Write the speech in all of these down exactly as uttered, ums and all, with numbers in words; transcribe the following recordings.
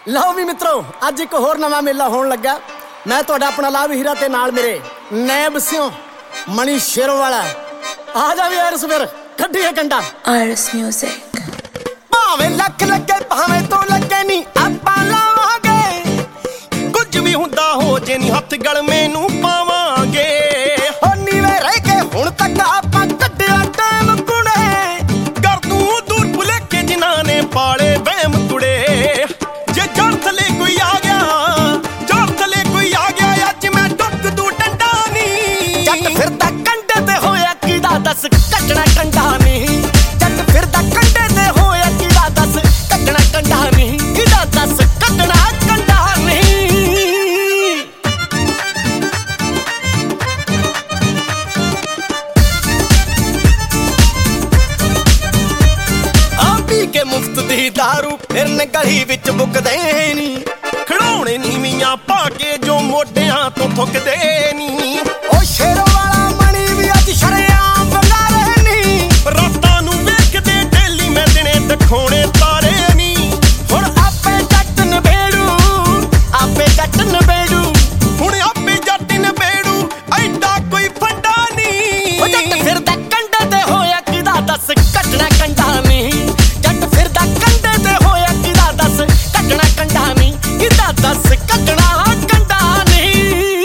ਲਓ ਵੀ ਮਿੱਤਰੋ, ਅੱਜ ਇੱਕ ਹੋਰ ਨਵਾਂ ਮੇਲਾ ਹੋਣ ਲੱਗਾ। ਮੈਂ ਤੁਹਾਡਾ ਆਪਣਾ ਲਾਭ ਹੀਰਾ ਤੇ ਨਾਲ ਮੇਰੇ ਨੈਬ ਸਿਓ ਮਣੀ ਸ਼ੇਰੋਂ ਵਾਲਾ। ਆ ਜਾ ਵੀ ਅਰਸ ਫਿਰ ਕੱਢੀਏ ਕੰਡਾ। ਅਰਸ ਮਿਊਜ਼ਿਕ। ਭਾਵੇਂ ਲੱਖ ਲੱਗੇ ਭਾਵੇਂ ਤੋਂ ਲੱਗੇ ਨਹੀਂ ਆਪਾਂ ਲਾਵਾਂਗੇ, ਕੁਝ ਵੀ ਹੁੰਦਾ ਹੋ ਜੇ ਨਹੀਂ ਹੱਥ ਗਲ ਮੈਨੂੰ ਪਾਵਾਂਗੇ। ਹੋ ਨੀਵੇਂ ਰਹਿ ਕੇ ਹੁਣ ਤੱਕ ਆਪਾਂ ਕੱਢਿਆ ਟਾਈਮ ਕੁੜੇ, ਕਰ ਤੂੰ ਦੂਰ ਭੁਲੇਖੇ ਜਿਨ੍ਹਾਂ ਨੇ ਪਾਲੇ ਵਹਿਮ ਕੁੜੇ। ਜੇ ਜੜ ਥਲੇ ਕੋਈ ਆ ਗਿਆ, ਜੜ ਥਲੇ ਕੋਈ ਆ ਗਿਆ, ਅੱਜ ਮੈਂ ਡੁੱਕ ਦੂ ਡੰਡਾ ਨੀ। ਜੱਟ ਫਿਰਦਾ ਕੰਡੇ ਤੇ ਹੋਇਆ ਕਿਹਦਾ ਦੱਸ ਕੱਢਣਾ ਕੰਡਾ ਨਹੀਂ। ਜੱਟ ਫਿਰਦਾ ਕੰਡੇ ਤੇ ਹੋਇਆ ਕਿਹਦਾ ਦੱਸ ਕੱਢਣਾ ਕੰਡਾ ਨਹੀਂ। ਕਿਹਦਾ ਦੱਸ ਕੱਢਣਾ ਕੰਡਾ ਨਹੀਂ। ਆ ਪੀ ਕੇ ਮੁਫਤ ਦੀ ਦਾਰੂ ਫਿਰਨ ਗਲੀ ਵਿੱਚ ਬੁੱਕਦੇ ਨੀ। ਖੜਾਉਣੇ ਨੀਵੀਆਂ ਪਾ ਕੇ ਜੋ ਮੋਢਿਆਂ ਤੋਂ ਥੁੱਕਦੇ ਨੀ। ਉਹ ਸ਼ੇਰੋਂ ਵਾਲਾ ਮਣੀ ਵੀ ਅੱਜ ਸ਼ਰੇਆਮ ਬੰਗਾਰੇ ਨੀ। ਰਾਤਾਂ ਨੂੰ ਵੇਖਦੇ ਡੇਲੀ ਮੈਂ ਦਿਨੇ ਦਿਖਾਉਣੇ ਤਾਰੇ ਨੀ। ਹੁਣ ਆਪੇ ਜੱਟ ਨਬੇੜੂ, ਆਪੇ ਜੱਟ ਨਬੇੜੂ, ਹੁਣ ਆਪੇ ਜੱਟ ਨਬੇੜੂ, ਐਡਾ ਕੋਈ ਫੰਡਾ ਨੀ। ਉਹ ਜੱਟ ਫਿਰਦਾ ਕੰਡੇ ਤੇ ਹੋਇਆ ਕਿਹਦਾ ਦੱਸ ਕੱਢਣਾ ਕੰਡਾ ਨਹੀਂ। ਜੱਟ ਫਿਰਦਾ ਕੰਡੇ ਤੇ ਹੋਇਆ ਕਿਹਦਾ ਦੱਸ ਕੱਢਣਾ ਕੰਡਾ ਨਹੀਂ। ਕਿਹਦਾ ਦੱਸ ਕੱਢਣਾ ਕੰਡਾ ਨਹੀਂ।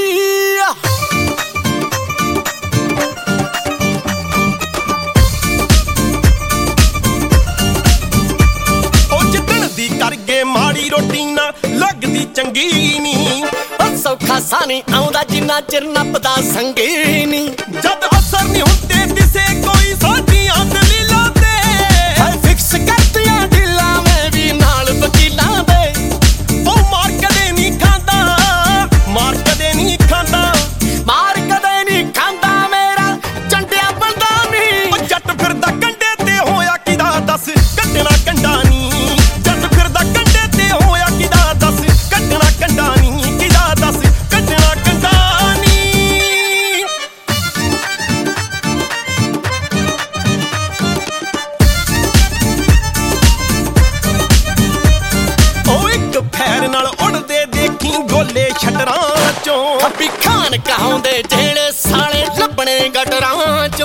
ਉਹ ਜਿੱਦਣ ਦੀ ਕਰਗੇ ਮਾੜੀ ਰੋਟੀ ਨਾ ਲੱਗਦੀ ਚੰਗੀ ਨੀ। ਉਹ ਸੌਖਾ ਸਾਨੀ ਆਉਂਦਾ ਜਿੰਨਾ ਚਿਰ ਨੱਪਦਾ ਸੰਗੀ ਨੀ। ਜਦ ਅਸਰ ਨਹੀਂ ਹੁੰਦੇ ਦਿਸੇ ਕੋਈ ਸਾਡੀਆਂ ਦਲੀਲਾਂ ਤੇ, ਹਾਏ ਫਿਕਸ ਕਰਤੀਆਂ ਢਿੱਲਾਂ ਮੈਂ ਵੀ ਨਾਲ ਵਕੀਲਾਂ ਦੇ। ਉਹ ਮਾਰ ਕਦੇ ਨਹੀਂ ਖਾਂਦਾ, ਮਾਰ ਕਦੇ ਨਹੀਂ ਖਾਂਦਾ, ਮਾਰ ਕਦੇ ਨਹੀਂ ਖਾਂਦਾ ਮੇਰਾ ਚੰਡਿਆ ਬੰਦਾ ਨਹੀਂ। ਉਹ ਜੱਟ ਫਿਰਦਾ ਕੰਡੇ ਤੇ ਹੋਇਆ ਕਿਹਦਾ ਦੱਸ ਕੱਢਣਾ ਕੰਡਾ ਨੀ। ਜੱਟ ਫਿਰਦਾ ਕੰਡੇ ਤੇ ਹੋਇਆ ਕਿਹਦਾ ਦੱਸ ਕੱਢਣਾ ਕੰਡਾ ਨੀ। ਕਿਹਦਾ ਦੱਸ ਕੱਢਣਾ ਕੰਡਾ ਨੀ। ਉਹ ਇੱਕ ਫੈਰ ਨਾਲ ਉੜਦੇ ਦੇਖੀ ਗੋਲੇ ਛਟਰਾਂ ਚੋਂ। ਖੱਬੀ ਖਾਨ ਕਹਾਉਂਦੇ ਜਿਹੜੇ ਸਾਲੇ ਲੱਭਣੇ ਗਟਰਾਂ